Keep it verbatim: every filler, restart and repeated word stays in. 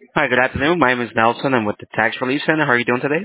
Hi, good afternoon. My name is Nelson. I'm with the Tax Relief Center. How are you doing today?